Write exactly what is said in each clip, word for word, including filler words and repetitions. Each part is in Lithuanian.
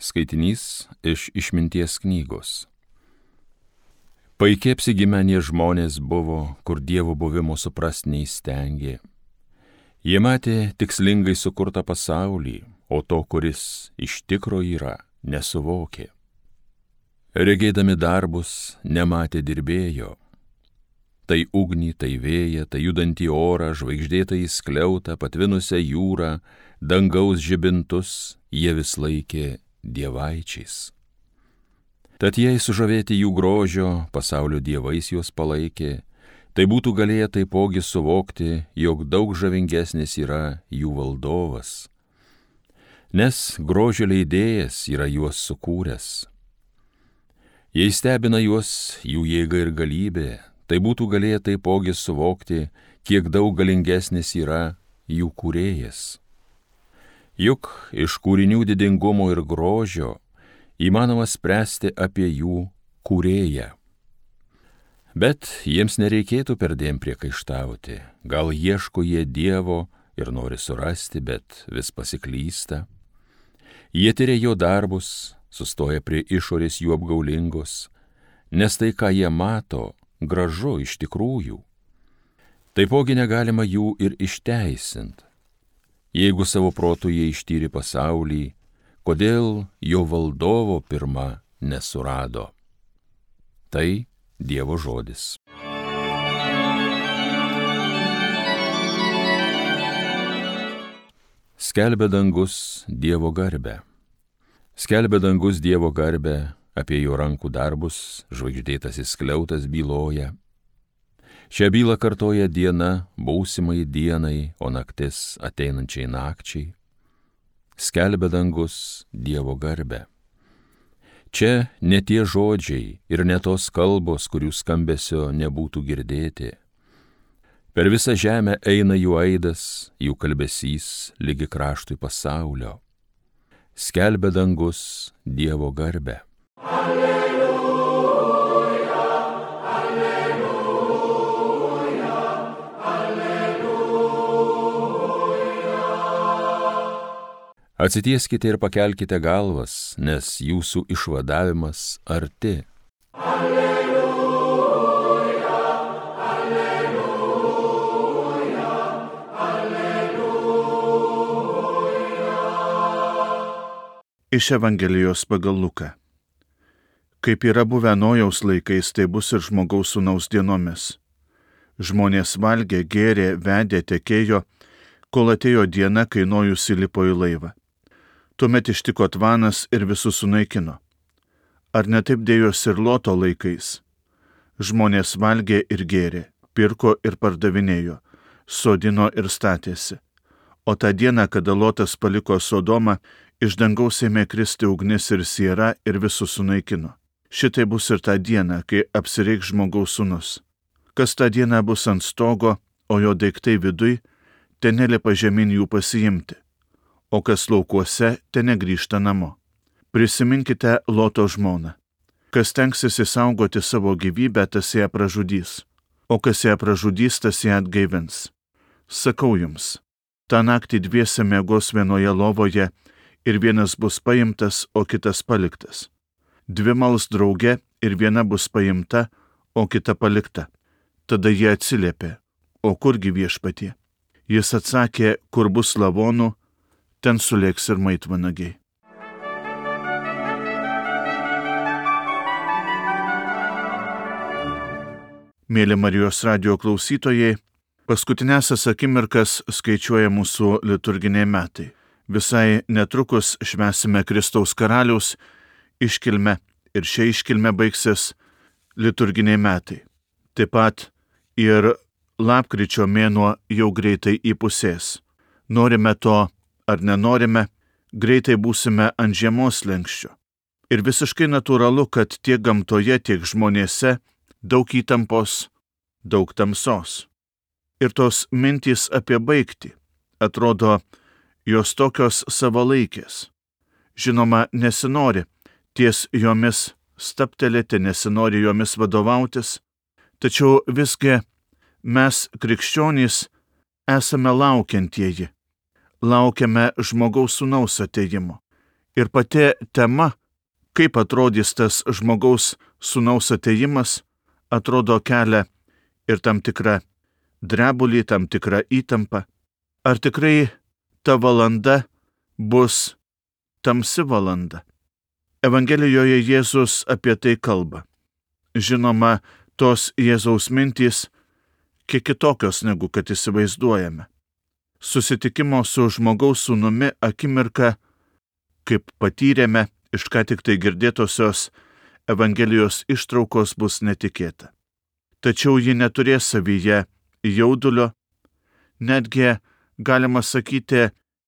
Skaitinys iš Išminties knygos. Paikiai apsigyvenę žmonės buvo, kur Dievo buvimo suprast neįstengė. Jie matė tikslingai sukurtą pasaulį, o to, kuris iš tikro yra, nesuvokė. Regėdami darbus, nematė dirbėjo. Tai ugnį, tai vėją, tai judantį orą, žvaigždėtą į skliautą, patvinusią jūrą, dangaus žibintus, jie vis laikė dievaičiais. Tad jei sužavėti jų grožio, pasaulio dievais juos palaikė, tai būtų galėję taipogi suvokti, jog daug žavingesnis yra jų valdovas. Nes grožio leidėjas yra juos sukūręs. Jei stebina juos jų jėga ir galybė, tai būtų galėję taipogi suvokti, kiek daug galingesnis yra jų kūrėjas. Juk iš kūrinių didingumo ir grožio įmanoma spręsti apie jų kūrėją. Bet jiems nereikėtų perdėm priekaištauti. Gal ieško jie Dievo ir nori surasti, bet vis pasiklysta. Jie tyria jo darbus, sustoja prie išorės jų apgaulingos, nes tai, ką jie mato, gražu iš tikrųjų. Taipogi negalima jų ir išteisinti. Jeigu savo protu jie ištyrė pasaulį, kodėl jo valdovo pirma nesurado? Tai Dievo žodis. Skelbia dangus Dievo garbę. Skelbia dangus Dievo garbę, apie jo rankų darbus žvaigždėtasis skliautas byloja. Šią bylą kartoja diena būsimai dienai, o naktis ateinančiai nakčiai. Skelbia dangus Dievo garbę. Čia ne tie žodžiai ir ne tos kalbos, kurių skambesio nebūtų girdėti. Per visą žemę eina jų aidas, jų kalbesys lygi kraštui pasaulio. Skelbia dangus Dievo garbę. Atsitieskite ir pakelkite galvas, nes jūsų išvadavimas arti. Alleluja, alleluja, alleluja. Iš Evangelijos pagal Luką. Kaip yra buvę Nojaus laikais, tai bus ir žmogaus sūnaus dienomis. Žmonės valgė, gėrė, vedė, tekėjo, kol atėjo diena, kai Nojus įlipo į laivą. Tuomet ištiko tvanas ir visus sunaikino. Ar ne taip dėjosi ir Loto laikais? Žmonės valgė ir gėrė, pirko ir pardavinėjo, sodino ir statėsi. O tą dieną, kada Lotas paliko Sodomą, iš dangaus ėmė kristi ugnis ir siera ir visus sunaikino. Šitai bus ir tą dieną, kai apsireikš žmogaus sūnus. Kas tą dieną bus ant stogo, o jo daiktai viduj, ten nelipa žemyn jų pasiimti. O kas laukuose, ten negrįžta namo. Prisiminkite Loto žmoną. Kas tenksis įsaugoti savo gyvybę, tas ją pražudys. O kas ją pražudys, tas ją atgaivins. Sakau jums, tą naktį dviese miegos vienoje lovoje ir vienas bus paimtas, o kitas paliktas. Dvi mals drauge ir viena bus paimta, o kita palikta. Tada jie atsiliepė, o kurgi viešpatie? Jis atsakė, kur bus lavonų, ten sulėks ir maitvanagiai. Mėly Marijos radijo klausytojai, paskutinėsias akimirkas skaičiuoja mūsų liturginiai metai. Visai netrukus švęsime Kristaus karaliaus iškilmę ir šia iškilmė baigsis liturginiai metai. Taip pat ir lapkričio mėnuo jau greitai įpusės. Norime to ar nenorime, greitai būsime ant žiemos slenksčio. Ir visiškai natūralu, kad tiek gamtoje, tiek žmonėse daug įtampos, daug tamsos. Ir tos mintys apie baigtį, atrodo, jos tokios savalaikės. Žinoma, nesinori ties jomis staptelėti, nesinori jomis vadovautis, tačiau visgi mes, krikščionys, esame laukiantieji. Laukiame žmogaus sūnaus atėjimo. Ir pati tema, kaip atrodys tas žmogaus sūnaus atėjimas, atrodo kelia ir tam tikrą drebulį, tam tikrą įtampą. Ar tikrai ta valanda bus tamsi valanda? Evangelijoje Jėzus apie tai kalba. Žinoma, tos Jėzaus mintys kiek kitokios negu kad įsivaizduojame. Susitikimo su žmogaus sūnumi akimirka, kaip patyrėme iš ką tik tai girdėtosios Evangelijos ištraukos, bus netikėta. Tačiau ji neturės savyje jaudulio, netgi galima sakyti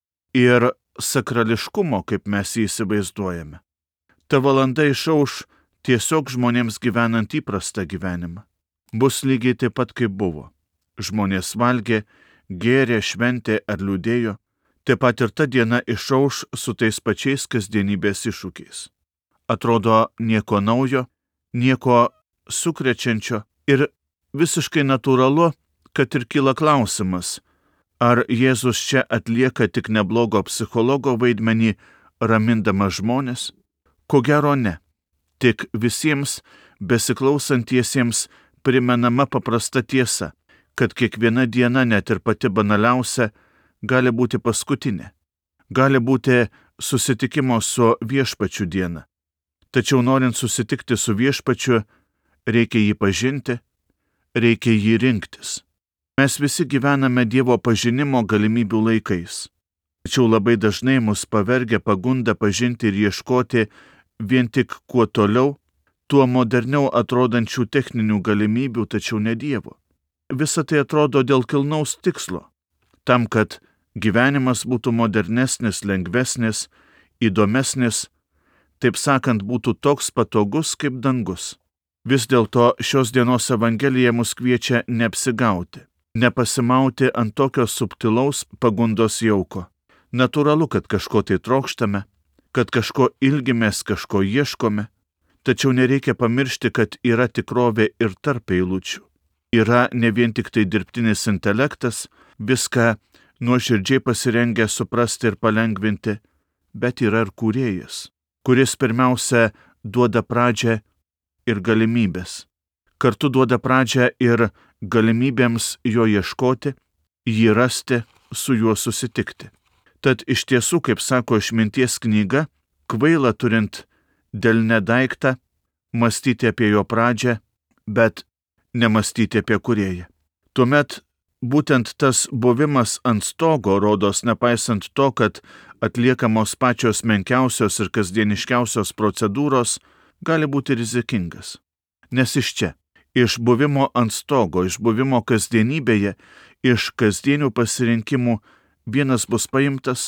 ir sakrališkumo, kaip mes jį įsivaizduojame. Ta valanda išauš tiesiog žmonėms gyvenant įprastą gyvenimą. Bus lygiai taip pat, kaip buvo. Žmonės valgė, gėrė, šventė ar liūdėjo. Taip pat ir ta diena išauš su tais pačiais kasdienybės iššūkiais. Atrodo nieko naujo, nieko sukrečiančio ir visiškai natūralu, kad ir kyla klausimas, ar Jėzus čia atlieka tik neblogo psichologo vaidmenį, ramindamas žmones? Ko gero ne. Tik visiems besiklausantiesiems primenama paprasta tiesa, kad kiekviena diena, net ir pati banaliausia, gali būti paskutinė. Gali būti susitikimo su viešpačiu diena. Tačiau norint susitikti su viešpačiu, reikia jį pažinti, reikia jį rinktis. Mes visi gyvename Dievo pažinimo galimybių laikais. Tačiau labai dažnai mus pavergia pagunda pažinti ir ieškoti vien tik kuo toliau, tuo moderniau atrodančių techninių galimybių, tačiau ne Dievo. Visa tai atrodo dėl kilnaus tikslo, tam, kad gyvenimas būtų modernesnis, lengvesnis, įdomesnis, taip sakant, būtų toks patogus kaip dangus. Vis dėlto šios dienos Evangelija mus kviečia neapsigauti, nepasimauti ant tokio subtilaus pagundos jauko. Natūralu, kad kažko tai trokštame, kad kažko ilgimės, kažko ieškome, tačiau nereikia pamiršti, kad yra tikrovė ir tarp eilučių. Yra ne vien tik tai dirbtinis intelektas, viską nuoširdžiai pasirengę suprasti ir palengvinti, bet yra ir kūrėjas, kuris pirmiausia duoda pradžią ir galimybės. Kartu duoda pradžią ir galimybėms jo ieškoti, jį rasti, su juo susitikti. Tad iš tiesų, kaip sako išminties knyga, kvaila turint delne daiktą, mąstyti apie jo pradžią, bet nemąstyti apie kūrėją. Tuomet būtent tas buvimas ant stogo, rodos nepaisant to, kad atliekamos pačios menkiausios ir kasdieniškiausios procedūros, gali būti rizikingas. Nes iš čia, iš buvimo ant stogo, iš buvimo kasdienybėje, iš kasdienių pasirinkimų vienas bus paimtas,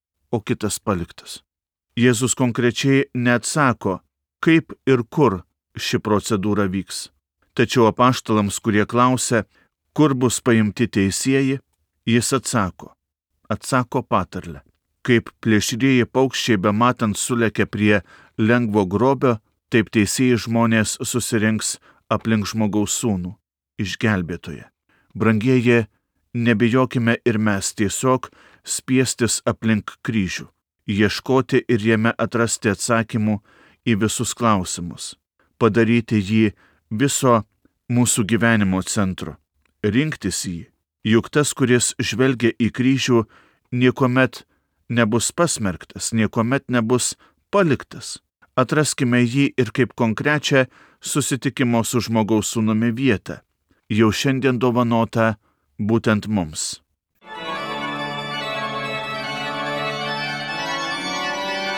o kitas paliktas. Jėzus konkrečiai neatsako, kaip ir kur ši procedūra vyks. Tačiau apaštalams, kurie klausia, kur bus paimti teisieji, jis atsako, atsako patarlę. Kaip plėšrieji paukščiai bematant sulekia prie lengvo grobio, taip teisėjai žmonės susirinks aplink žmogaus sūnų, išgelbėtoje. Brangieji, nebijokime ir mes tiesiog spiestis aplink kryžių, ieškoti ir jame atrasti atsakymų į visus klausimus, padaryti jį viso mūsų gyvenimo centro, rinktis jį, juk tas, kuris žvelgia į kryžių, niekuomet nebus pasmerktas, niekuomet nebus paliktas. Atraskime jį ir kaip konkrečią susitikimo su žmogaus sūnumi vietą, jau šiandien dovanota būtent mums.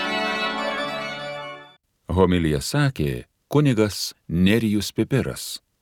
Homiliją sakė kunigas Nerijus Pipiras.